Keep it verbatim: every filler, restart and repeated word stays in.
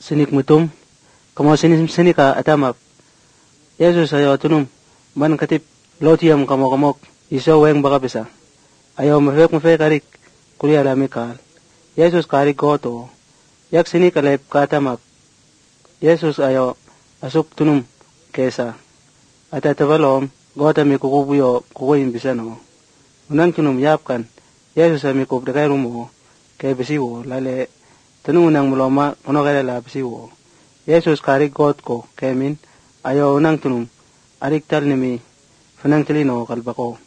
sinik mutum kamo sinis sinika atamap Yesus ayo tunum man katip lotiam kamo kamok iso weng baka bisa ayo mefek mefek karik kuliah lamikal Yesus karik goto yak sinika lep katamap Yesus ayo asuk tunum kesa ata tabalom gota mi kukubuyo kukuyin bisa no unang tunum yapkan Yesus ami kub dekai rumo kay bisiwo lale tunung unang muloma kono kaya la bisiwo Yesus karik got ko kemin ayo unang tunum arik tal nimi fanang tilino kalbako